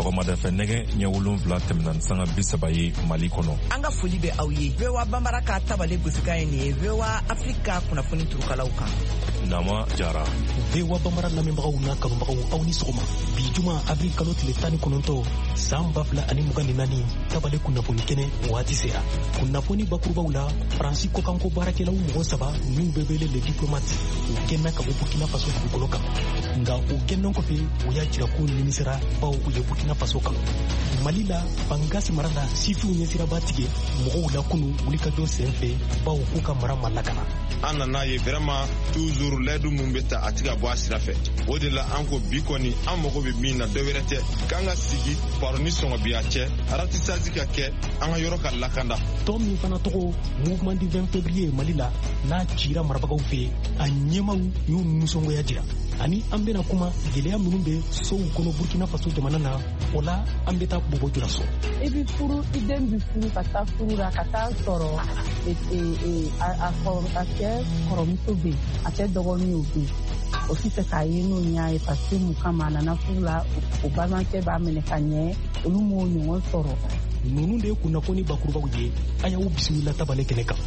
sɔgɔmada fɛ nɛgɛ ɲɛ 7 tɛmɛna sanga 30 ye Mali kɔnɔ. An ka foli bɛ aw ye. VOA Bambara ka tabale gosikan ye nin ye VOA Afrika kunnafoni turukalaw kan. Nama Jara. VOA Bambara lamɛnbagaw n'a kanubagaw aw ni sɔgɔma. Bi juma avril kalo tile 19 san 2024 tabale kunnafoni kɛnɛ waati sera. Kunnafoni bakurubaw la Faransi kɔkanko baarakɛlaw mɔgɔ 3 n'u bɛ wele les diplomates u gɛnna ka bɔ Burkina Faso dugukolo kan. Nga u gɛnnen kɔfɛ u y'a jira ko nimisera baw u ye Burkina Faso kan. Mali la Bangasi mara la sifiw ɲɛsiraba tigɛ mɔgɔw la kunu wulikajɔ sen fɛ baw k'u ka mara ma lakana. An nana ye vraiment toujours l'aide mun bɛ ta a ti ka bɔ a sira fɛ. O de la an ko bi kɔni an mago bɛ min na dɔ wɛrɛ tɛ k'an ka sigi baro ni sɔngɔbiya cɛ ratissage ka kɛ an ka yɔrɔ ka lakanda. Tɔn min fana tɔgɔ mouvement du 20 février Mali la n'a cira marabagaw fɛ a ɲɛmaw y'u nisɔngoya jira. Ani an bɛna kuma gɛlɛya minnu bɛ sow kɔnɔ Burkina Faso jamana na o la an bɛ taa bɔbɔ jula so. I bɛ furu i den bɛ furu ka taa furu la ka taa sɔrɔ a cɛ kɔrɔmuso bɛ yen a cɛ dɔgɔninw bɛ yen o si tɛ k'a ye n'o y'a ye parce que mun kama a nana furu la o balimakɛ b'a minɛ ka ɲɛ olu m'o ɲɔgɔn sɔrɔ. Ninnu de ye kunnafoni bakurubaw ye a y'aw bisimila tabale kɛnɛ kan.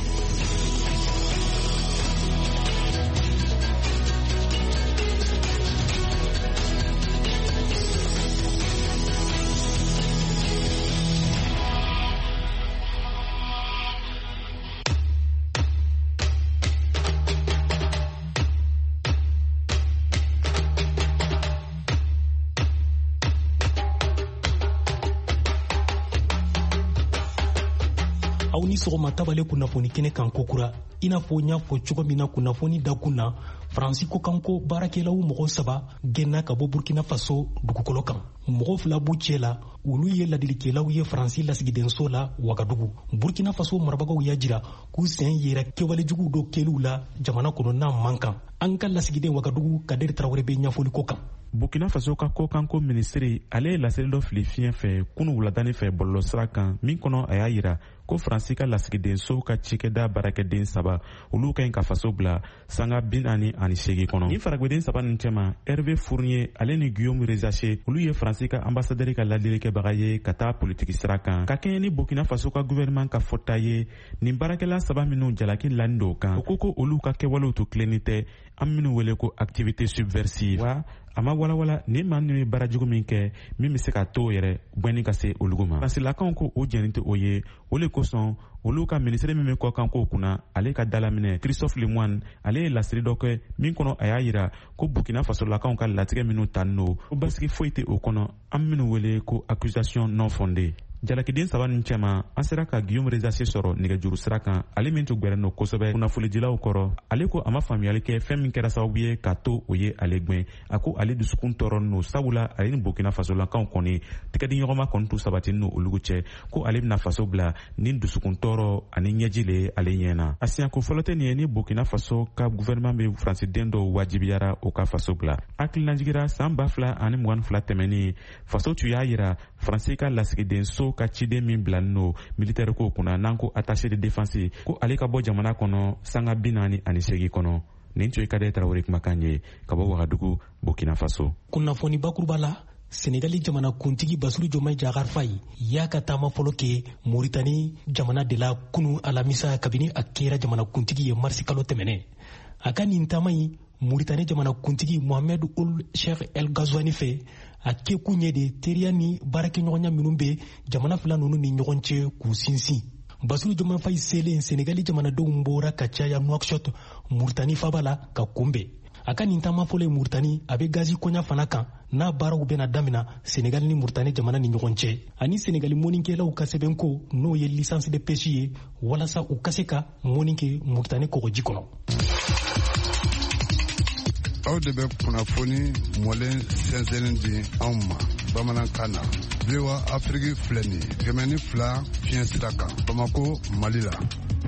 Aw ni sɔgɔma tabale kunnafoni kɛnɛ kan kokura i n'a fɔ n y'a fɔ cogo min na kunnafoni dakun na Faransi ko kanko baarakɛlaw mɔgɔ 3 gɛnna ka bɔ Burkina Faso dugukolo kan. Mɔgɔ 2 b'u cɛ la olu ye ladilikɛlaw ye Faransi lasigidenso la Wagadugu. Burkina Faso marabagaw y'a jira k'u sen yera kɛwalejugu dɔ kɛliw la jamana kɔnɔna man kan. An ka lasigiden Wagadugu Kaderi Tarawele bɛ ɲɛfɔli ko kan. Burkina Faso ka kokanko ministeri ale ye laseli dɔ fili fiɲɛ fɛ kunu wuladani fɛ bɔlɔlɔsira kan min kɔnɔ a y'a yira ko Faransi ka lasigidenso ka cikɛda baarakɛden 3 olu ka ɲi ka faso bila sanga 48 kɔnɔ. Ni faragweden 3 nin cɛma Hervé Fournier ale ni Guillaume Rezache olu ye Faransi ka ambasadɛri ka ladilikɛbaga ye ka taa politiki sira kan ka kɛɲɛ ni Burkina Faso ka gouvernement ka fɔta ye nin baarakɛla 3 minnu jalaki lani dɔw kan o ko olu ka kɛwalew to tilenni tɛ an minnu wele ko activité subversive wa a ma walawala ni maa ninnu ye baarajugu min kɛ min bɛ se ka to yɛrɛ bɔnni ka se olugu ma. Faransilakaw ko o jɛni tɛ o ye o le kosɔn olu ka minisiri min bɛ kɔkan ko kunna ale ka dalaminɛ Christophe Lemoine ale ye lasiri dɔ kɛ min kɔnɔ a y'a yira ko Burkina Fasolakaw ka latigɛ minnu ta n'o ko basigi foyi tɛ o kɔnɔ an minnu wele ko accusation non fondée. Jalakiden 3 nin cɛma an sera ka Guillaume Rezache sɔrɔ nɛgɛjuru sira kan ale min tun gwɛrɛn n'o kosɛbɛ kunnafonidilaw kɔrɔ ale ko a ma faamuyali kɛ fɛn min kɛra sababu ye ka to o ye ale gwɛn a ko ale dusukun tɔɔrɔ n'o sabula ale ni Burkina Fasolakaw kɔni tɛgɛdiɲɔgɔnma kɔni t'u sabati n'o olugu cɛ ko ale bɛna faso bila ni dusukun tɔɔrɔ ani ɲɛji le ale ɲɛna. A siɲɛko fɔlɔ tɛ nin ye ni Burkina Faso ka gouvernement bɛ Faransiden dɔw wajibiyara o ka faso bila. Hakilinajigira san 2022 tɛmɛni faso tun y'a yira Faransi ka lasigidenso ka ciden min bila n'o militaire ko kunna n'an ko attaché de défense ko ale ka bɔ jamana kɔnɔ sanga 48 kɔnɔ. Nin tun ye Kadɛri Tarawele kumakan ye ka bɔ Wagadugu Burkina Faso. Kunnafoni bakuruba la Senegali jamana kuntigi Bassirou Diomaye Diakhar Faye y'a ka taama fɔlɔ kɛ Mauritanie jamana de la kunu alamisa kabini a kɛra jamana kuntigi ye marisi kalo tɛmɛnɛ. A ka nin taama yi Mauritanie jamana kuntigi Mohamed Ould Cheikh El Ghazouani fɛ a kɛkun ye de teriya ni baarakɛɲɔgɔnya minnu bɛ jamana fila ninnu ni ɲɔgɔn cɛ k'u sinsin. Bassirou Diomaye Faye selen Senegali jamanadenw bɔra ka caya Nouakchott Mauritanie faba la ka kunbɛn. A ka nin taama fɔlɔ ye Mauritanie a bɛ gazi kɔɲa fana kan n'a baaraw bɛna damina Senegali ni Mauritanie jamana ni ɲɔgɔn cɛ ani Senegali mɔnikɛlaw ka sɛbɛn ko n'o ye licence de pêche ye walasa u ka se ka mɔni kɛ Mauritanie kɔgɔji kɔnɔ. Aw de bɛ kunnafoni mɔlen sɛnsɛnnin di anw ma bamanankan na. VOA Afrique filɛ nin ye 102 fiɲɛ sira kan Bamako Mali la.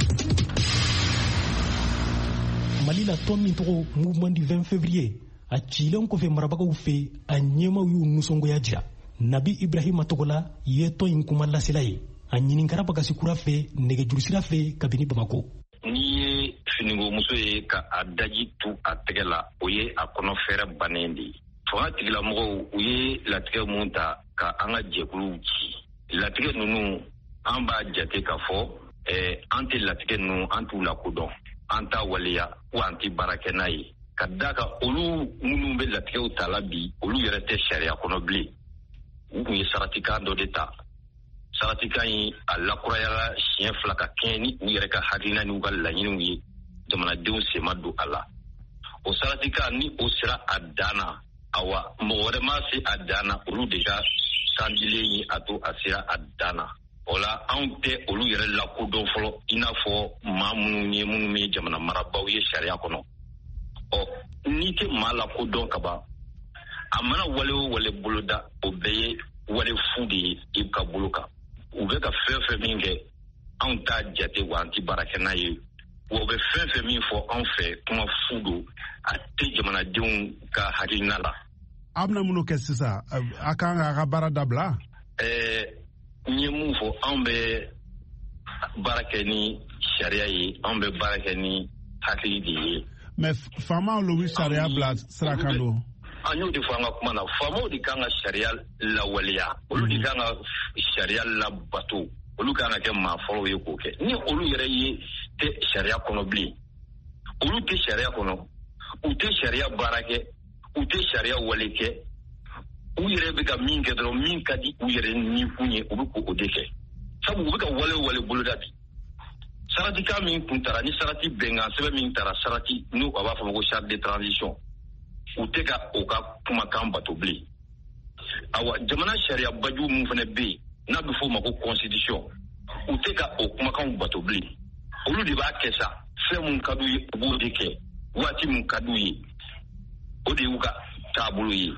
Mali la tɔn min tɔgɔ mouvement du 20 février a cilen kɔfɛ marabagaw fɛ a ɲɛmaw y'u nisɔngoya jira. Nabi Ibrahima Togola ye tɔn in kuma lasela ye a ɲininkara bagasi kura fɛ nɛgɛjuru sira fɛ kabini Bamako. N'i ye finiko muso ye ka a daji tu a tɛgɛ la o ye a kɔnɔ fɛrɛ bannen de ye. fanga tigilamɔgɔw u ye latigɛ mun ta ka an ka jɛkuluw ci latigɛ ninnu an b'a jate k'a fɔ an tɛ latigɛ ninnu an t'u lakodɔn an t'a waleya wa an tɛ baara kɛ n'a ye ka d'a kan olu minnu bɛ latigɛw ta la bi olu yɛrɛ tɛ sariya kɔnɔ bilen u tun ye saratikan dɔ de ta saratikan in a lakurayala siɲɛ 2 ka kɛɲɛ ni u yɛrɛ ka hakilina n'u ka laɲiniw ye jamanadenw sen ma don a la o saratikan ni o sera a dan na awa mɔgɔ wɛrɛ ma se a dan na olu de ka sandilen ye a to a sera a dan na o la anw tɛ olu yɛrɛ lakodɔn fɔlɔ i n'a fɔ maa minnu ye jamana marabaaw ye sariya kɔnɔ n'i tɛ maa lakodɔn ka ban a mana wale o wale boloda o bɛɛ ye wale fu de ye i ka bolo kan u bɛ ka fɛn fɛn min kɛ anw t'a jate wa an tɛ baara kɛ n'a ye wa u bɛ fɛn fɛn min fɔ anw fɛ kuma fu don a tɛ jamanadenw ka hakilina la. A bɛna mun kɛ sisan a kan k'a ka baara dabila. N ye mun fɔ anw bɛ baara kɛ ni sariya ye anw bɛ baara kɛ ni hakili de ye. Mais faamaw olu bɛ sariya bila sira kan don. An y'o de fɔ an ka kuma na faamaw de kan ka sariya lawaleya olu de kan ka sariya labato olu kan ka kɛ maa fɔlɔw ye k'o kɛ ni olu yɛrɛ ye tɛ sariya kɔnɔ bilen olu tɛ sariya kɔnɔ u tɛ sariya baara kɛ u tɛ sariya wale kɛ u yɛrɛ bɛ ka min kɛ dɔrɔn min ka di u yɛrɛ ni kun ye u bɛ k'o de kɛ sabu u bɛ ka wale boloda bi saratikan min kun taara ni sarati bɛnkan sɛbɛn min taara sarati n'u a b'a fɔ ko charte de transition u tɛ ka o ka kumakan bato bilen awa jamana sariya baju mun fana bɛ yen n'a bɛ fɔ o ma ko constitution u tɛ ka o kumakanw bato bilen olu de b'a kɛ sa fɛn mun ka d'u ye u b'o de kɛ waati mun ka d'u ye o de y'u ka taabolo ye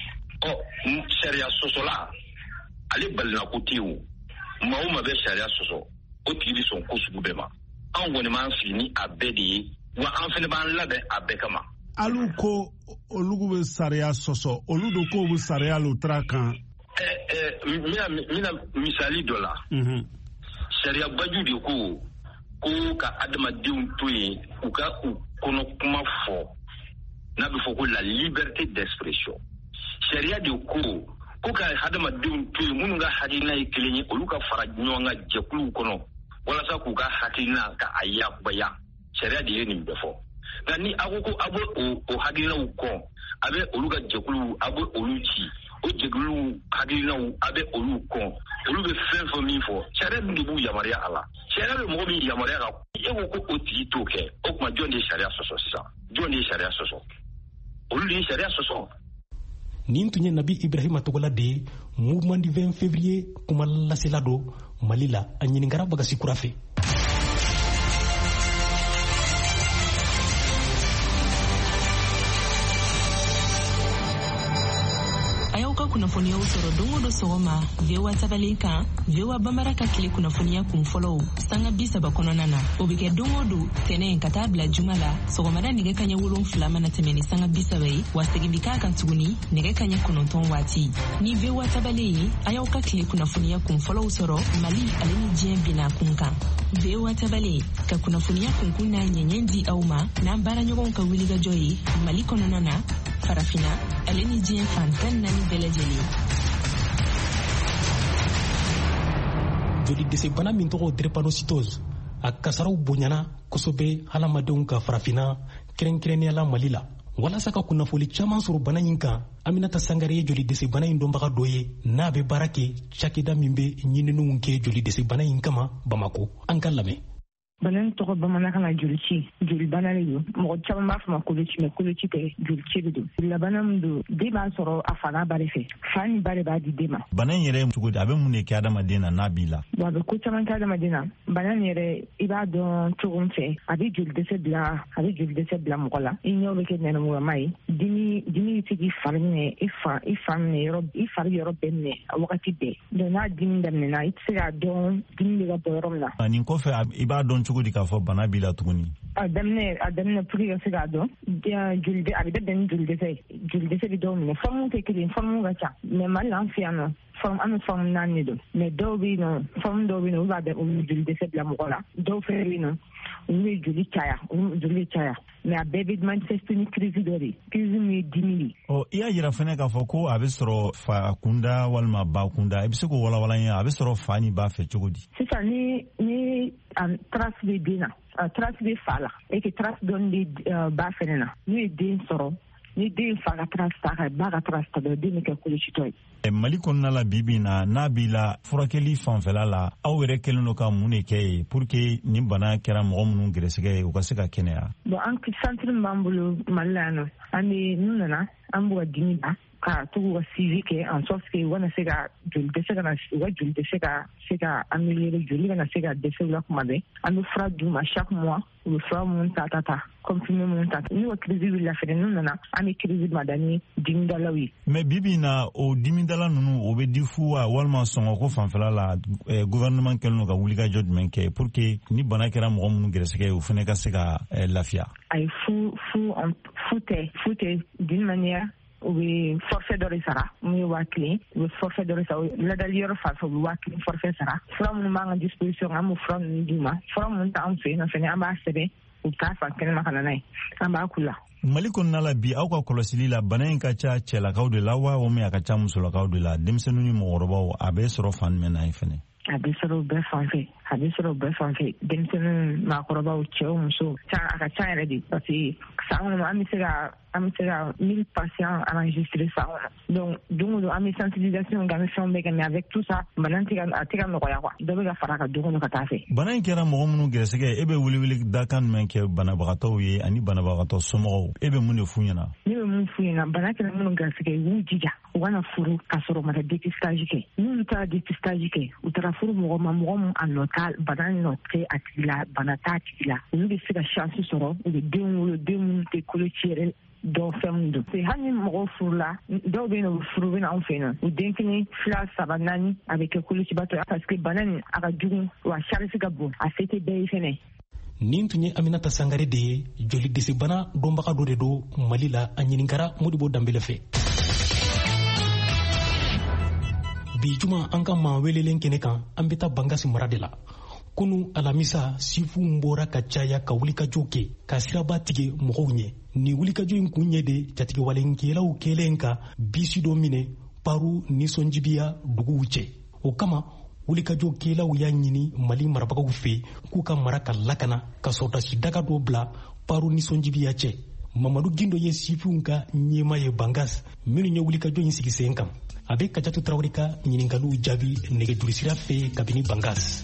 sariya sɔsɔla ale balina ko tɛ yen o maa o maa bɛ sariya sɔsɔ o tigi bɛ sɔn ko sugu bɛɛ ma anw kɔni b'an sigi ni a bɛɛ de ye wa an fana b'an labɛn a bɛɛ kama. Alu ko olu bɛ sariya sɔsɔ olu de ko bɛ sariya lutara kan. Mina misali dɔ la. Sariya baju de ko ka adamadenw to yen u ka u kɔnɔ kuma fɔ n'a bɛ fɔ ko la liberté d'expression. Sariya de ko ka adamadenw to yen minnu ka hakilina ye kelen ye olu ka fara ɲɔgɔn ka jɛkuluw kɔnɔ walasa k'u ka hakilina ka a yakubaya sariya de ye nin bɛɛ fɔ. Nka ni aw ko aw bɛ o hakilinaw kɔn a bɛ olu ka jɛkuluw a bɛ olu ci o jɛkuluw hakilinaw a bɛ olu kɔn olu bɛ fɛn fɛn min fɔ sariya min de b'u yamaruya a la sariya bɛ mɔgɔ min yamaruya kan e ko o tigi t'o kɛ o tuma jɔn de ye sariya sɔsɔ sisan jɔn de ye sariya sɔsɔ olu de ye sariya sɔsɔ. Nin tun ye Nabi Ibrahima Togola de ye mouvement du 20 février kuma lasela don Mali la a ɲininkara Bagasi Kura fɛ. Kunnafoniyaw sɔrɔ don o don sɔgɔma VOA tabalen kan VOA Bambara ka tile kunnafoniya kun fɔlɔw sanga 30 kɔnɔna na o bɛ kɛ don o don tɛnɛn ka taa bila juma la sɔgɔmada nɛgɛ kaɲɛ 7 mana tɛmɛ ni sanga 30 ye wa segin bi k'a kan tuguni nɛgɛ kaɲɛ 9 waati ni VOA tabalen ye a y'aw ka tile kunnafoniya kun fɔlɔw sɔrɔ Mali ale ni diɲɛ bina kun kan VOA tabalen ka kunnafoniya kunkun n'a ɲɛɲɛ di aw ma n'an baaraɲɔgɔnw ka wulikajɔ ye Mali kɔnɔna na farafina ale ni diɲɛ fan 14 bɛɛ lajɛlen. Joli dɛsɛ bana min tɔgɔ drépanocytose a kasaraw bonyana kosɛbɛ hadamadenw ka farafina kɛrɛnkɛrɛnnenya la Mali la walasa ka kunnafoli caman sɔrɔ bana in kan Aminata Sangare ye joli dɛsɛ bana in dɔnbaga dɔ ye n'a bɛ baara kɛ cakɛda min bɛ ɲininiw kɛ joli dɛsɛ bana in kama Bamako an ka lamɛn. Bana in tɔgɔ bamanankan na jolici joli bana de don mɔgɔ caman b'a fɔ ma koloci mais koloci tɛ jolici de don jolilabana min don den b'a sɔrɔ a fa n'a ba de fɛ fa ni ba de b'a di den ma. Bana in yɛrɛ cogo di a bɛ mun de kɛ adamaden na n'a b'i la. Bon a bɛ ko caman kɛ adamaden na bana in yɛrɛ i b'a dɔn cogo min fɛ a bɛ joli dɛsɛ bila mɔgɔ la i ɲɛw bɛ kɛ nɛrɛmugulama ye dimi bɛ se k'i fari minɛ i fari yɔrɔ bɛɛ minɛ a wagati bɛɛ donc n'a dimi daminɛna i tɛ se k'a dɔn dimi bɛ ka bɔ yɔrɔ min na. Nin kɔfɛ i b'a dɔn cogo di k'a fɔ bana b'i la tuguni. A daminɛ pour que ka se k'a dɔn a bɛ bɛn ni joli dɛsɛ bɛ dɔw minɛ forme tɛ kelen forme ka ca mais Mali la an fɛ yan nɔ an bɛ forme 4 de don mais dɔw bɛ yen nɔ forme dɔw bɛ yen nɔ olu b'a bɛn olu joli dɛsɛ bila mɔgɔ la dɔw fɛnɛ bɛ yen nɔ olu ye joli caya mais a bɛɛ bɛ manifeste ni crise dɔ de crise min ye dimi ye. I y'a yira fɛnɛ k'a fɔ ko a bɛ sɔrɔ fa kunda walima ba kunda, i bɛ se k'o walawala n ye, a bɛ sɔrɔ fa ni ba fɛ cogo di? Sisan ni trace bɛ den na, trace bɛ fa la et que trace dɔɔni bɛ ba fɛnɛ na, n'u ye den sɔrɔ, ni den fa ka trace ta ka ba ka trace ta den bɛ kɛ kolocitɔ ye. Mali kɔnɔna la bi na n'a b'i la furakɛli fanfɛla la, aw yɛrɛ kɛlen don ka mun de kɛ ye pour que nin bana kɛra mɔgɔ minnu gɛrɛsɛgɛ ye u ka se ka kɛnɛya? Bon an centre min b'an bolo Mali la yan nɔ, an bɛ n'u nana an b'u ka dimi da ka tugu ka suivi kɛ en sorte que u kana se ka joli dɛsɛ kana u ka joli tɛ se ka améliorer, joli kana se ka dɛsɛ u la kuma bɛɛ. An bɛ fura d'u ma chaque mois, u bɛ fura minnu ta comprimé minnu ta. N'u ka crise wulila fɛnɛ n'u nana an bɛ crise ma da ni dimidalaw ye. Mais bibi na o dimidala ninnu o bɛ di fu wa walima sɔngɔko fanfɛla la gouvernement kɛlen don ka wulikajɔ jumɛn kɛ pour que ni bana kɛra mɔgɔ minnu gɛrɛsɛgɛ ye u fɛnɛ ka se ka lafiya? Ayi fu tɛ d'une manière u bɛ forfait dɔ de sara mun ye 1000, u bɛ forfait dɔ de sara ladali yɔrɔ fan fɛ u bɛ 1000 forfait sara. Fura minnu b'an ka disposition an b'o fura ninnu d'u ma, fura minnu t'anw fɛ yen nɔ fɛnɛ an b'a sɛbɛn u bɛ taa fan kɛnɛma ka na n'a ye an b'a k'u la. Mali kɔnɔna la bi aw ka kɔlɔsili la bana in ka ca cɛlakaw de la wa walima a ka ca musolakaw de la, denmisɛnninw ni mɔgɔkɔrɔbaw a bɛ sɔrɔ fan jumɛn na ye fɛnɛ? A bɛ sɔrɔ bɛɛ fan fɛ, denmisɛnninw, maakɔrɔbaw, cɛw, muso, a ka ca yɛrɛ de parce que san kɔnɔ an bɛ se ka 1000 patients enregistrés san kɔnɔ. Donc don o don an bɛ sensibilisation kɛ, an bɛ fɛnw bɛɛ kɛ mais avec tout ça bana a tɛ ka nɔgɔya quoi, dɔ bɛ ka fara a kan don o don ka taa fɛ. Bana in kɛra mɔgɔ minnu gɛrɛsɛgɛ, e bɛ wuli dakan jumɛn kɛ banabagatɔw ye ani banabagatɔ somɔgɔw, e bɛ mun de f'u ɲɛna? Ne bɛ mun f'u ɲɛna, bana kɛra minnu gɛrɛsɛgɛ u b'u jija u kana furu k'a sɔrɔ u ma dépistage kɛ. N'u taara dépistage kɛ u taara furu mɔgɔ ma mɔgɔ min a nɔ t'a bana nɔ tɛ a tigi la, bana t'a tigi la, olu bɛ se ka chance sɔrɔ u bɛ den wolo, den minnu tɛ koloci yɛrɛ dɔw fɛn min don. Hali ni mɔgɔw furula, dɔw bɛ yen nɔ u furu bɛ na anw fɛ yen nɔ, u den kelen, 2, 3, 4 a bɛ kɛ kolocibatɔ ye parce que bana nin a ka jugu wa charge ka bon, a se tɛ bɛɛ ye fɛnɛ. Nin tun ye Aminata Sangare de ye, joli dɛsɛbana dɔnbaga dɔ de don Mali la, a ɲininkara Modibo Danbele fɛ. Bi juma an ka maa welelen kɛnɛ kan an bɛ taa Bangasi mara de la. Kunu alamisa sifu bɔra ka caya ka wulikajɔ kɛ ka siraba tigɛ mɔgɔw ɲɛ. Ni wulikajɔ in kun ɲɛ de jatigɛwalenkɛlaw kɛlen ka bisi dɔ minɛ Paru nisɔnjibiya duguw cɛ. O kama wulikajɔ kɛlaw y'a ɲini Mali marabagaw fɛ k'u ka mara ka lakana ka sɔrdasi daga dɔ bila Paru nisɔnjibiya cɛ. Mamadu Gindo ye sifuw ka ɲɛma ye Bangas minnu ye wulikajɔ in sigi sen kan. A bɛ Kajatu Tarawele ka ɲininkaliw jaabi nɛgɛjurusira fɛ kabini Bangas.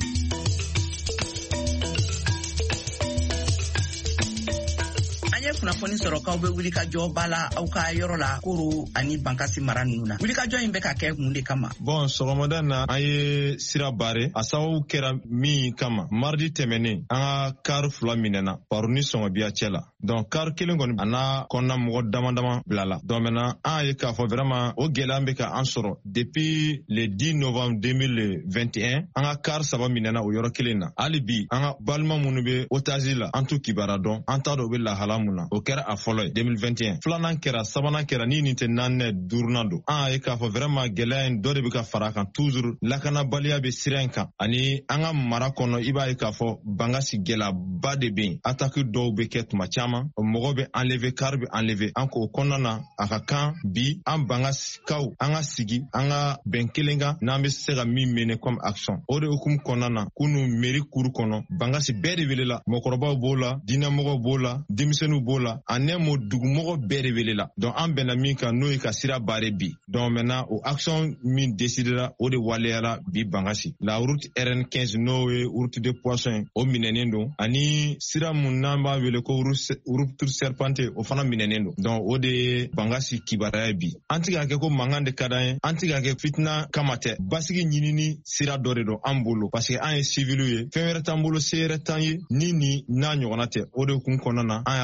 Kunnafoni sɔrɔ k'aw bɛ wulikajɔ ba la aw ka yɔrɔ la Koro ani Bankasi mara ninnu na. Wulikajɔ in bɛ ka kɛ mun de kama? Bon, sɔgɔmada na an ye sira bare a sababu kɛra min kama. Mardi tɛmɛnen an ka car 2 minɛna Paru ni Sɔngɔbiya cɛ la. Donc car kelen kɔni a n'a kɔnɔna mɔgɔ dama bilala. Donc maintenant an ye k'a fɔ vraiment o gɛlɛya bɛ ka an sɔrɔ depuis le 10 novembre 2021 an ka car 3 minɛna o yɔrɔ kelen na. Hali bi an ka balima minnu bɛ otage la an t'u kibara dɔn, an t'a dɔn u bɛ lahala mun na. O kɛra a fɔlɔ ye 2021. Filanan kɛra, sabanan kɛra, ni nin tɛ naanɛ duurunan don. An ye k'a fɔ vraiment gɛlɛya in dɔ de bɛ ka fara kan toujours lakanabaliya bɛ sira in kan. Ani an ka mara kɔnɔ i b'a ye k'a fɔ Bangasi gɛlɛyaba de bɛ yen. Attaque dɔw bɛ kɛ tuma caman. Mɔgɔ bɛ enlever, car bɛ enlever. An ko o kɔnɔna na a ka kan bi an Bangasikaw an ka sigi an ka bɛn kelen kan n'an bɛ se ka min mener comme action. O de hukumu kɔnɔna na kunu mairie kuru kɔnɔ Bangasi bɛɛ de welela. Mɔgɔkɔrɔbaw b'o la, diinɛmɔgɔw b'o la, denmisɛnninw b'o la, en un mot dugumɔgɔ bɛɛ de welela. Donc an bɛnna min kan n'o ye ka sira bare bi. Donc maintenant o action min décidera o de waleyala bi Bangasi. La route RN15 n'o ye route de poisson ye o minɛnen don ani sira mun n'an b'a wele ko route serpente o fana minɛnen don. Donc o de ye Bangasi kibaruya bi. An tɛ ka kɛ ko mankan de ka d'an ye, an tɛ ka kɛ fitina kama tɛ. Basigi ɲinini sira dɔ de don an bolo parce que an ye civil ye. Fɛn wɛrɛ t'an bolo, se yɛrɛ t'an ye ni n'a ɲɔgɔnna tɛ. O de kun kɔnɔna na an y'a décider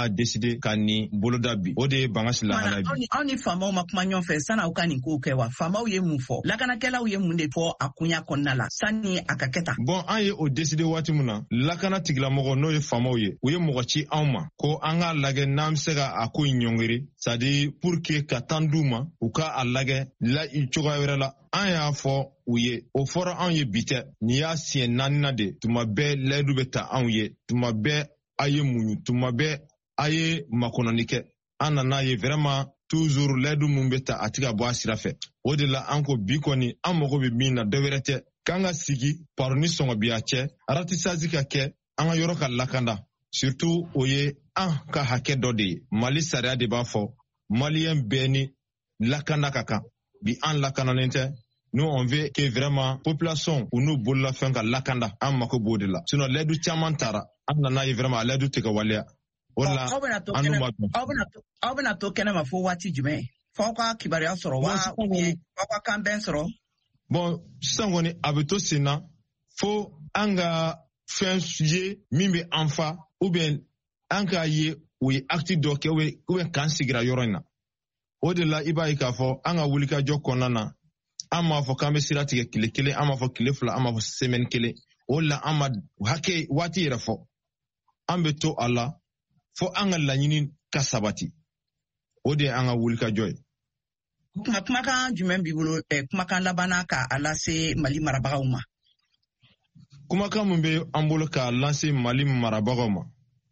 décidé ka nin boloda bi o de ye bangasi lahala bi. Aw ni faamaw ma kuma ɲɔgɔn fɛ san'aw ka nin kow kɛ wa? Faamaw ye mun fɔ? Lakanakɛlaw ye mun de fɔ a kunya kɔnɔna la sanni a ka kɛ tan? Bon an ye o décidé waati mun na lakana tigilamɔgɔ n'o ye faamaw ye u ye mɔgɔ ci anw ma ko an k'a lajɛ n'an bɛ se ka a ko ɲɔngiri c'est à dire pour que ka temps d'u ma u ka a lajɛ cogoya wɛrɛ la. An y'a fɔ u ye o fɔra anw ye bi tɛ nin y'a siɲɛ 4nan de tuma bɛɛ layidu bɛ ta anw ye tuma bɛɛ a ye muɲu tuma bɛɛ a ye makɔnɔni kɛ an nana ye vraiment toujours layidu mun bɛ ta a tɛ ka bɔ a sira fɛ o de la an ko bi kɔni an mago bɛ min na dɔ wɛrɛ tɛ k'an ka sigi paro ni sɔngɔbiya cɛ ratissage ka kɛ an ka yɔrɔ ka lakanda surtout o ye an ka hakɛ dɔ de ye Mali sariya de b'a fɔ maliyɛn bɛɛ ni lakanda ka kan bi an lakanalen tɛ. Nous on veut que vraiment population ou nous bolla fɛn ka lakanda an mako b'o de la sinon layidu caman tara an nana ye vraiment layidu tɛ ka waleya o la aw bɛna to kɛnɛma fo waati jumɛn f'aw ka kibaruya sɔrɔ wa aw ka kanbɛn sɔrɔ? Bon sisan kɔni a bɛ to sen na fo an ka fɛn ye min bɛ an fa ou bien an k'a ye o ye acte dɔ kɛ ou bien k'an sigira yɔrɔ in na o de la i b'a ye k'a fɔ an ka wulikajɔ kɔnɔna na an m'a fɔ k'an bɛ sira tigɛ tile kelen an m'a fɔ tile fila an m'a fɔ semaine kelen o la an ma hakɛ waati yɛrɛ fɔ an bɛ to a la fo an ka laɲini ka sabati o de ye an ka wulikajɔ ye. Kumakan jumɛn b'i bolo kumakan labanna k'a lase Mali marabagaw ma? Kumakan min bɛ an bolo k'a lase Mali marabagaw ma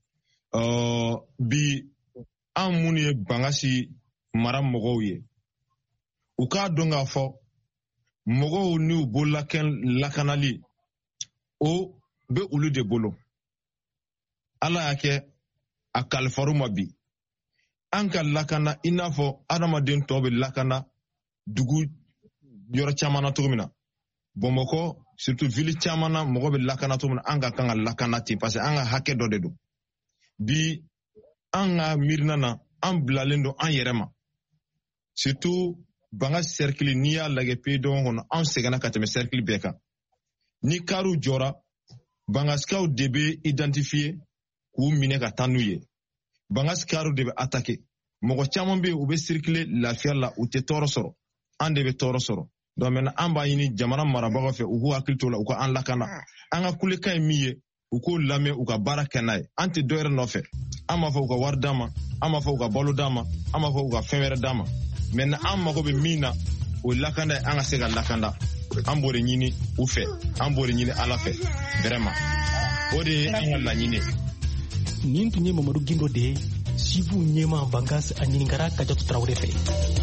bi an minnu ye bangasi mara mɔgɔw ye u k'a dɔn k'a fɔ mɔgɔw n'u bolola lakanali o bɛ olu de bolo ala y'a kɛ a kalifaru ma bi an ka lakana i n'a fɔ adamaden tɔw bɛ lakana dugu yɔrɔ caman na cogo min na Bamakɔ surtout ville caman na mɔgɔ bɛ lakana cogo min na an ka kan ka lakana ten parce que an ka hakɛ dɔ de don bi an ka miirina na an bilalen don an yɛrɛ ma surtout banga cercle n'i y'a lajɛ pe dɔn kɔnɔ an sɛgɛnna ka tɛmɛ cercle bɛɛ kan ni kariw jɔra bangasikaw de bɛ identifier k'u minɛ ka taa n'u ye bangasikaw de bɛ attaquer mɔgɔ caman bɛ yen u bɛ circuler lafiya la u tɛ tɔɔrɔ sɔrɔ an de bɛ tɔɔrɔ sɔrɔ donc maintenant an b'a ɲini jamana marabagaw fɛ u k'u hakili to la u ka an lakana an ka kulekan ye min ye u k'o lamɛn u ka baara kɛ n'a ye an tɛ dɔ wɛrɛ nɔfɛ an m'a fɔ u ka wari d'a ma an m'a fɔ u ka balo d'a ma an m'a fɔ u ka fɛn wɛrɛ d'a ma maintenant an mago bɛ min na o lakanda ye an ka se ka lakanda an b'o de ɲini u fɛ an b'o de ɲini ala fɛ vraiment o de ye an ka laɲini. Nin tun ye Mamadu Gindo de ye Sifu ɲɛma Bangas a ɲininkara Kajatu Tarawele fɛ.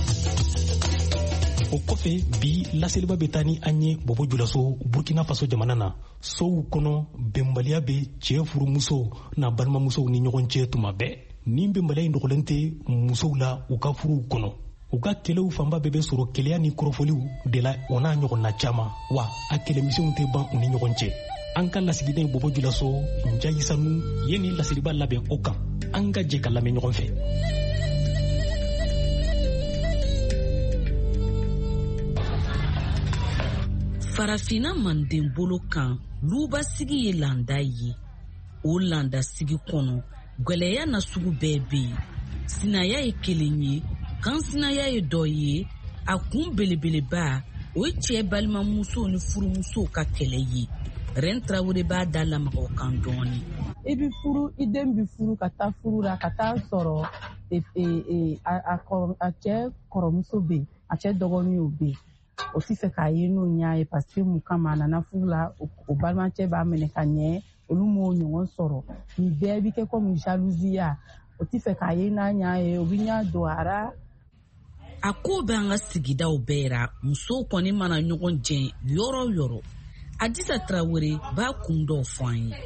O kɔfɛ bi laseliba bɛ taa ni an ye Bobo Julaso Burkina Faso jamana na sow kɔnɔ bɛnbaliya bɛ cɛ furumusow n'a balimamusow ni ɲɔgɔn cɛ tuma bɛɛ. Nin bɛnbaliya in dogolen tɛ musow la u ka furuw kɔnɔ. U ka kɛlɛw fanba bɛɛ bɛ sɔrɔ kɛlɛya ni kɔrɔfɔliw de la o n'a ɲɔgɔnna caman wa a kɛlɛmisɛnw tɛ ban u ni ɲɔgɔn cɛ. An ka lasigiden Bobo Julaso Njayi Sanu ye ni laseliba labɛn o kan an ka jɛ ka lamɛn ɲɔgɔn fɛ. Farafina manden bolo kan luba sigi ye landa ye o landa sigi kɔnɔ gwɛlɛya na sugu bɛɛ bɛ yen sinaya ye kelen ye kan sinaya ye dɔ ye a kun belebeleba o ye cɛ balimamuso ni furumuso ka kɛlɛ ye Ren Traoré b'a da lamagaw kan dɔɔni. I bɛ furu i den bɛ furu ka taa furu la ka taa sɔrɔ a cɛ kɔrɔmuso bɛ yen a cɛ dɔgɔninw bɛ yen o tɛ fɛ k'a ye n'o ɲɛ ye parce que mun kama a nana furu la o balimacɛ b'a minɛ ka ɲɛ olu m'o ɲɔgɔn sɔrɔ nin bɛɛ bɛ kɛ comme jalousia o tɛ fɛ k'a ye n'a ɲɛ ye o bɛ ɲɛ don a ra. A ko bɛ an ka sigidaw bɛɛ ra musow kɔni mana ɲɔgɔn jɛn yɔrɔ o yɔrɔ. Adisa Traoré b'a kun dɔw fɔ an ye.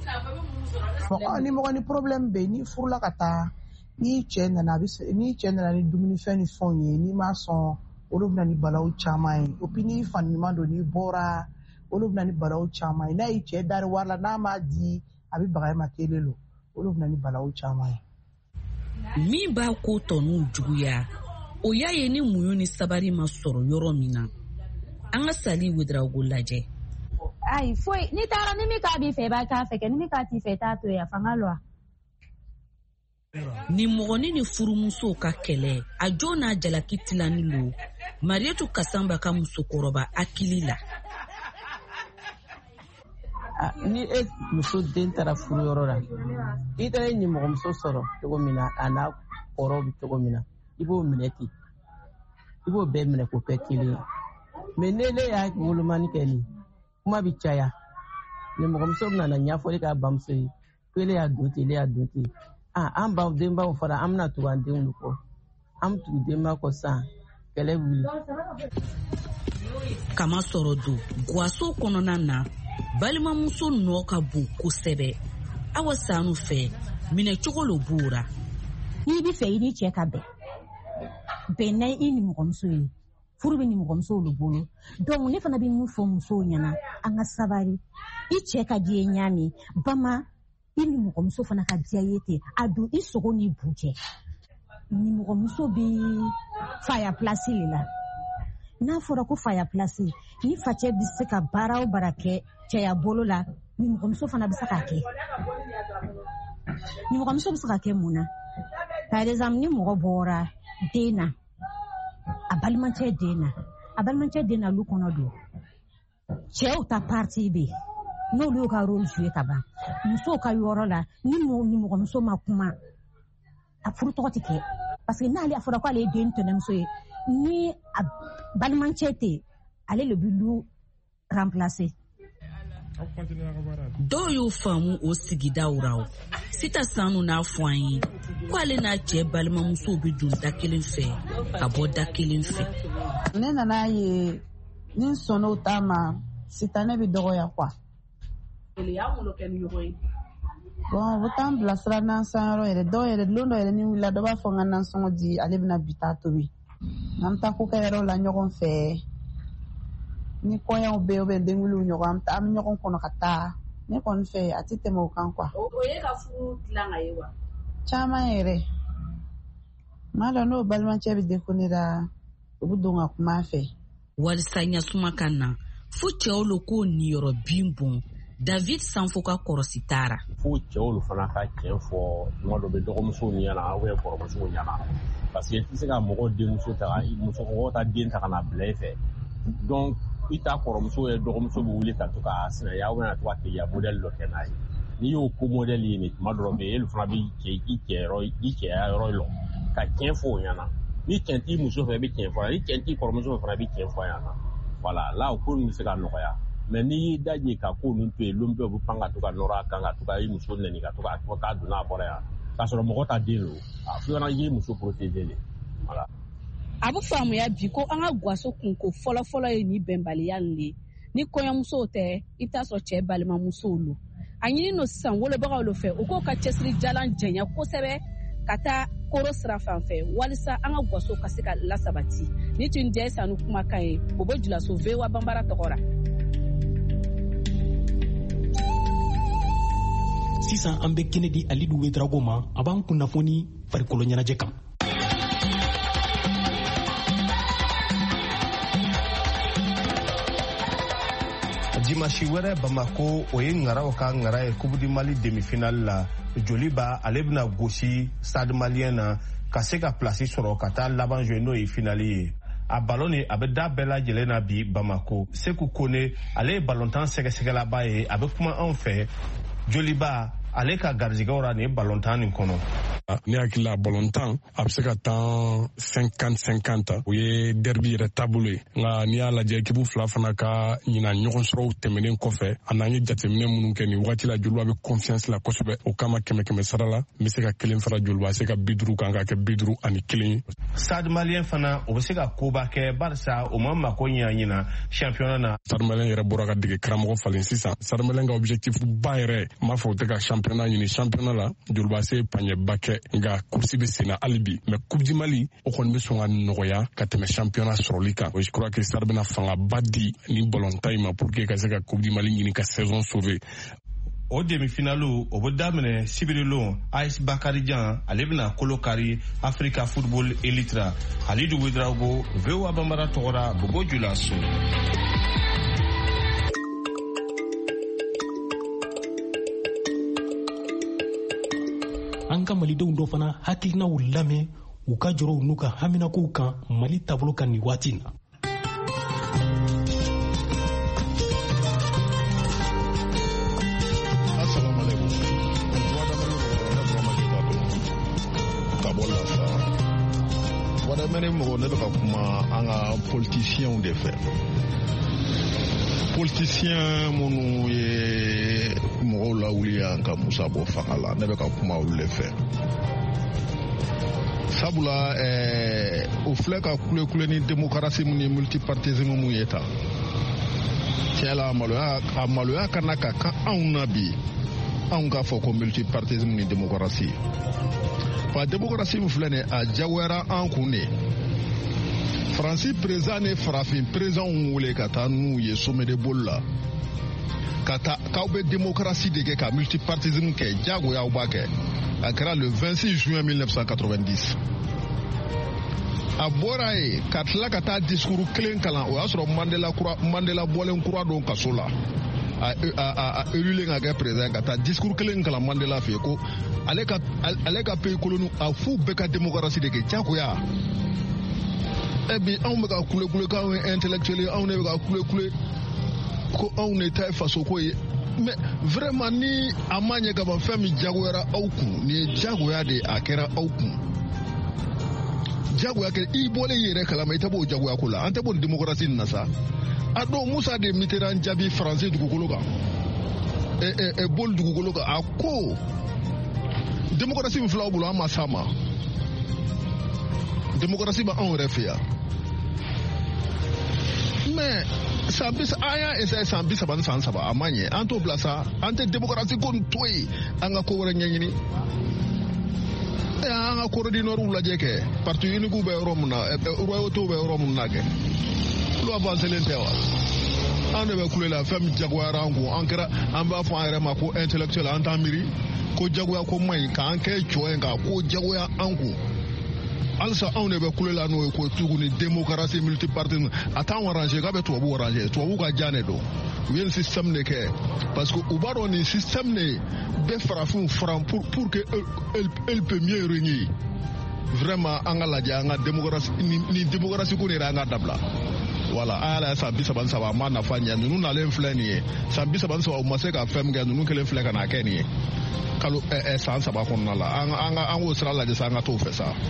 Ni mɔgɔ ni problème bɛ ni furula ka taa ni cɛ nana ni dumunifɛn ni fɛnw ye n'i ma sɔn olu bɛna ni balaw caman ye et puis ni fan ɲuman don n'i bɔra olu bɛna ni balaw caman ye n'a ye cɛ dari wari la n'a m'a di a bɛ baga ma kelen lo olu bɛna ni balaw caman ye. Min b'a ko tɔninw juguya o y'a ye ni muɲu ni sabari ma sɔrɔ yɔrɔ min na an ka Sali Ouedraogo lajɛ. Ayi foyi ni taara ni min k'a b'i fɛ i b'a k'a fɛ kɛ ni min k'a t'i fɛ i t'a to yen a fanga lɔ. ni mɔgɔni ni furumuso ka kɛlɛ a jo n'a jalaki tilani lo Mariatu Kasamba ka musokɔrɔba akili la. Ni muso den taara furu yɔrɔ la i taara ni mɔgɔmuso sɔrɔ cogo min na a n'a kɔrɔ bi cogo min na i b'o minɛ ten i b'o bɛɛ minɛ k'o kɛ kelen mais ne y'a wolomani kɛ nin kuma bi caya ni mɔgɔmuso bɛna na ɲɛfɔli k'a bamuso ye ko ele y'a don ten an baw denbaw fara an bɛna tugu an denw kɔ an bɛ tugu denba kɔ san kɛlɛ wuli. Kama sɔrɔ don Guaso kɔnɔna na balimamuso nɔ ka bon kosɛbɛ. Awa Sanu fɛ minɛcogo lo b'ora. N'i bɛ fɛ i ni cɛ ka bɛn na i ni mɔgɔmuso ye furu bɛ ni mɔgɔmuso lo bolo donc ne fana bɛ mun fɔ musow ɲɛna an ka sabari i cɛ ka di ye ɲami bama i ni mɔgɔmuso fana ka diya ye ten a don i sogo ni bu cɛ ni mɔgɔmuso bɛ faya place le la n'a fɔra ko faya place ni facɛ bɛ se ka baara o baara kɛ cɛya bolo la ni mɔgɔmuso fana bɛ se ka kɛ ni mɔgɔmuso bɛ se ka kɛ mun na par exemple ni mɔgɔ bɔra den na a balimacɛ den na lu kɔnɔ don cɛw ta parti bɛ n'olu y'u ka rôle jouer ka ban musow ka yɔrɔ la ni mɔgɔmuso ma kuma a furu tɔgɔ tɛ kɛ parce que n'ale a fɔra ko ale ye den tɛnɛmuso ye ni a balimacɛ tɛ ale le bɛ lu remplacer. Dɔw y'u faamu o sigidaw ra Sita Sanu n'a fɔ an ye ko ale n'a cɛ balimamuso bɛ don da kelen fɛ ka bɔ da kelen fɛ. Ne nana ye ni sɔnna ta ma Sita ne bɛ dɔgɔya quoi. Bon o t'an bilasira nansɔn yɔrɔ yɛrɛ dɔw yɛrɛ don dɔ yɛrɛ ni wulila dɔ b'a fɔ n ka nansɔngɔ di ale bɛna bi taa tobi n'an bɛ taa ko kɛ yɔrɔ la ɲɔgɔn fɛ ni kɔɲɔw bɛ yen ou bien denkudiw ɲɔgɔn an bɛ ɲɔgɔn kɔnɔ ka taa ne kɔni fɛ a tɛ tɛmɛ o kan quoi. O ye ka furu dilan ka ye wa? Caman yɛrɛ maa dɔn n'o balimacɛ bɛ déconner la o bɛ don ka kuma a fɛ. Walisa ɲasuma ka na fo cɛw lo ko niyɔrɔ bin bon David Sanfo ka kɔrɔsi taara. Fo cɛw fana ka tiɲɛ fɔ tuma dɔ bɛ dɔgɔmusow ɲɛna ou bien kɔrɔmusow ɲɛna parce que i tɛ se ka mɔgɔ denmuso ta musokɔrɔba ta den ta ka na bila i fɛ donc i ta kɔrɔmuso ye dɔgɔmuso bɛ wuli ka to ka sinaya ou bien ka to ka keleya modèle dɔ kɛ n'a ye n'i y'o ko modèle ye nin tuma dɔ bɛ yen fana bɛ i cɛya yɔrɔ lɔ ka tiɲɛ fɔ o ɲɛna ni tiɲɛ t'i muso fɛ i bɛ tiɲɛ fɔ a ni tiɲɛ t'i kɔrɔmuso fɛ fana i bɛ tiɲɛ fɔ a ɲɛna voilà là o ko ninnu bɛ se ka nɔgɔya. Mais n'i y'i daji ka ko ninnu to yen lon bɛɛ bɛ pan ka to ka nɔrɔ a kan ka to ka i muso nɛni ka to ka fɔ k'a donna a bɔra yan k'a sɔrɔ mɔgɔ ta den don a fo i y'i muso protéger de voilà. A bɛ faamuya bi ko an ka Guaso kunko fɔlɔ-fɔlɔ ye nin bɛnbaliya nin de ni kɔɲɔmusow tɛ i t'a sɔrɔ cɛ balimamusow lo a ɲini no sisan wolobagaw lo fɛ u k'o ka cɛsiri jalan janya kosɛbɛ ka taa koro sira fan fɛ walisa an ka Guaso ka se ka lasabati ni tun diya Sanu kumakan ye o bɛ Julaso VOA Banbara tɔgɔ ra. Sisan an bɛ kɛnɛ di Alidu Wedrago ma a b'an kunnafoni farikolo ɲɛnajɛ kan. Dimanche wɛrɛ Bamako o ye ngaraw ka ngara ye Coupe du Mali demi-finale la joli ba ale bɛna gosi Stade Malien na ka se ka place sɔrɔ ka taa laban jouer n'o ye finale ye. A ballon ni a bɛ da bɛɛ lajɛlen na bi Bamako. Seku Kone ale ye ballontan sɛgɛsɛgɛlaba ye a bɛ kuma anw fɛ joliba ale ka garijɛgɛw ra nin ballontan nin kɔnɔ. Ne hakili la ballontan a bɛ se ka tan 50-50 o ye derby yɛrɛ taabolo ye nka n'i y'a lajɛ ekipu fila fana ka ɲina ɲɔgɔn sɔrɔw tɛmɛnen kɔfɛ a n'an ye jateminɛ minnu kɛ nin waati la joliba bɛ confiance la kosɛbɛ o kama 100-100 sara la n bɛ se ka kelen fara joliba se ka 50 kan ka kɛ 51 ye. Stade Malien fana o bɛ se ka koba kɛ barisa o ma mako ɲɛ ɲina championnat na. Stade Malien yɛrɛ bɔra ka dege karamɔgɔ falen sisan Stade Malien ka objectif ba yɛrɛ n b'a fɔ o tɛ ka championnat ɲini championnat la joliba se paɲɛba kɛ nka kursi bɛ sen na hali bi mais Coupe du Mali o kɔni bɛ sɔn ka nɔgɔya ka tɛmɛ championnat sɔrɔli kan je crois que Stade bɛna fangaba di ni ballontan in ma pour que ka se ka Coupe du Mali ɲini ka saison sauver. O demi-finalu o bɛ daminɛ Sibirilon AS Bakarijan ale bɛna kolo kari Africa Football Elite ra Alidu Wedrago VOA Banbara tɔgɔ ra Bobo Julaso. An an ka malidenw dɔ fana hakilinaw lamɛn u ka jɔrɔw n'u ka haminakow kan Mali taabolo kan nin waati na. Mene mɔgɔ ne bɛ ka kuma an ka politiciens de fɛ. Politiciens minnu ye mɔgɔw lawuli an ka Musa bɔ fanga la, ne bɛ ka kuma olu de fɛ. Sabula o filɛ ka kule ni démocratie ni multipartisme mun ye tan. Tiɲɛ la a maloya kana ka kan anw na bi anw k'a fɔ ko multipartisme ni démocratie. Fa démocratie min filɛ nin a jagoyara an kun de. Faransi président ni farafin président wele ka taa n'u ye sommet de bol la k'aw bɛ démocratie de kɛ ka multipartisme kɛ jagoya aw b'a kɛ a kɛra le 26 juin 1990 a bɔra ye ka tila ka taa discours kelen kalan o y'a sɔrɔ Mandela bɔlen kura don kaso la a élulen ka kɛ président ka taa discours kelen kalan Mandela fɛ ko ale ka pays colonial a f'u bɛɛ ka démocratie de kɛ jagoya. Ebi anw bɛ ka kule k'anw ye intellectuel anw ne bɛ ka kule ko anw ne ta ye faso ko ye mais vraiment ni a ma ɲɛ ka ban fɛn min jagoyara aw kun nin ye jagoya de a kɛra aw kun jagoya kɛ i bɔlen i yɛrɛ kalama i tɛ b'o jagoya ko la an tɛ b'o ni démocratie nin na sa a don Musa de Mitterrand jaabi faransi dugukolo kan boli dugukolo kan a ko démocratie min filɛ aw bolo an ma s'a ma démocratie bɛ anw yɛrɛ fɛ yan. Mais an y'a essayé san 30 ni san 3 a ma ɲɛ an t'o bila sa an tɛ démocratie ko nin to yen an ka ko wɛrɛ ɲɛɲini an ka Corée du Nord lajɛ kɛ parti unique bɛ yɔrɔ min na royauté bɛ yɔrɔ min na kɛ olu avancelen tɛ wa an de bɛ kule la fɛn min jagoyara an kun an b'a fɔ an yɛrɛ ma ko intellectuel an t'an miiri ko jagoya ko man ɲi k'an kɛ cɔ ye ka ko jagoya an kun. Alsa anw de bɛ kule la n'o ye ko tuguni démocratie multipartisme a t'anw arranger k'a bɛ tubabu arranger tubabu ka jan de don u ye nin système de kɛ parce que u b'a dɔn nin système de bɛ farafinw faran pour que elle peut mieux régner vraiment an ka lajɛ an ka démocratie ni démocratie ko de yɛrɛ an ka dabila voilà an y'a lajɛ san 33 a ma nafa ɲɛ ninnu nalen filɛ nin ye san 33 u ma se ka fɛn min kɛ ninnu kelen filɛ ka n'a kɛ nin ye kalo san 3 kɔnɔna la an k'o sira lajɛ sa an ka t'o fɛ sa.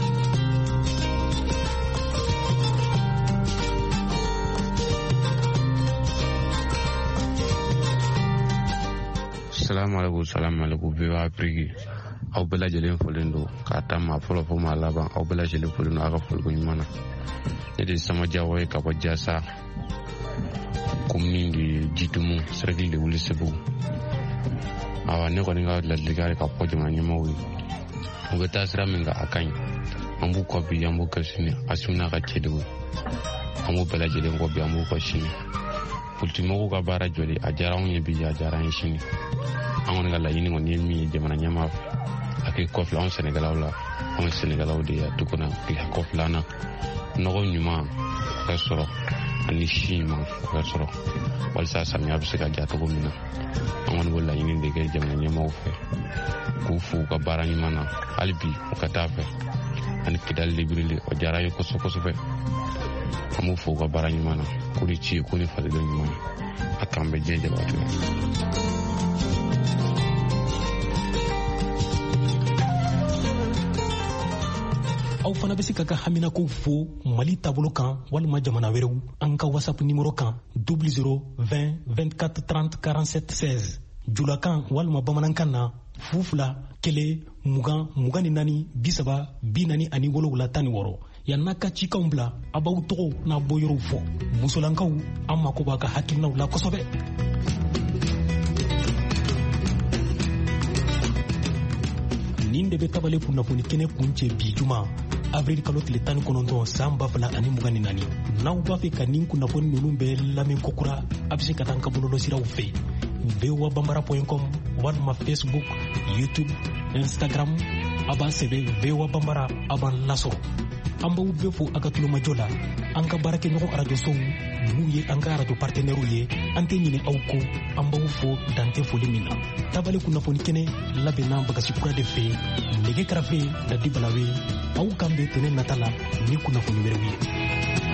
Salamu alaikum VOA Afrique aw bɛɛ lajɛlen fɔlen don k'a ta maa fɔlɔ fɔ maa laban aw bɛɛ lajɛlen fɔlen don aw ka foliko ɲuman na ne de Sama Jawo ye ka bɔ Jasa commune de Jitumu cercle de Welesebugu awa ne kɔni ka ladilikan ka fɔ jamana ɲɛmaaw ye u bɛ taa sira min kan a ka ɲi an b'u kɔ bi an b'u kɛ sini Asimi n'a ka cɛdenw an b'u bɛɛ lajɛlen kɔ bi an b'u kɔ sini politimɔgɔw ka baara jɔli a diyara anw ye bi a diyara an ye sini an kɔni ka laɲini kɔni ye min ye jamana ɲɛmaa fɛ a k'i kɔfilɛ anw sɛnɛkɛlaw la anw ye sɛnɛkɛlaw de ye a du kɔnɔ k'i kɔfilɛ an na nɔgɔ ɲuman o ka sɔrɔ ani si ɲuman o ka sɔrɔ walasa samiya bɛ se ka ja cogo min na an kɔni b'o laɲini de kɛ jamana ɲɛmaaw fɛ k'u fo u ka baara ɲuman na hali bi u ka taa fɛ ani Kidali Libreville o diyara an ye kosɛbɛ an b'u fo u ka baara ɲuman na ko ni ci ko ni falilen ɲuman a k'an bɛ diɲɛ jabatigɛ. aw fana bɛ se ka haminakow fo Mali taabolo kan walima jamana wɛrɛw an ka WhatsApp numéro kan 00 20 24 30 47 16 julakan walima bamanankan na 2 1 20 24 30 47 16 yan n'a ka cikanw bila a b'aw tɔgɔw n'a bɔyɔrɔw fɔ musolankaw an mako b'a ka hakilinaw la kosɛbɛ. nin de bɛ tabale kunnafoni kɛnɛ kun cɛ bi juma avril kalo tile 19 san 2024 n'aw b'a fɛ ka nin kunnafoni ninnu bɛɛ lamɛn kokura a bɛ se ka taa an ka bɔlɔlɔsiraw fɛ voabambara.com walima Facebook, YouTube, Instagram a b'an sɛbɛn VOA Bambara a b'an lasɔrɔ an b'aw bɛɛ fo a ka tulomajɔ la an ka baara kɛ ɲɔgɔn arajo sow ninnu ye an ka arajo partenaires ye an tɛ ɲinɛ aw ko an b'aw fo dantɛ foli min na tabale kunnafoni kɛnɛ labɛnna bagasi kura de fɛ nɛgɛ karafe Dadi Balawe aw kan bɛ tɛnɛ nata la ni kunnafoni wɛrɛw ye.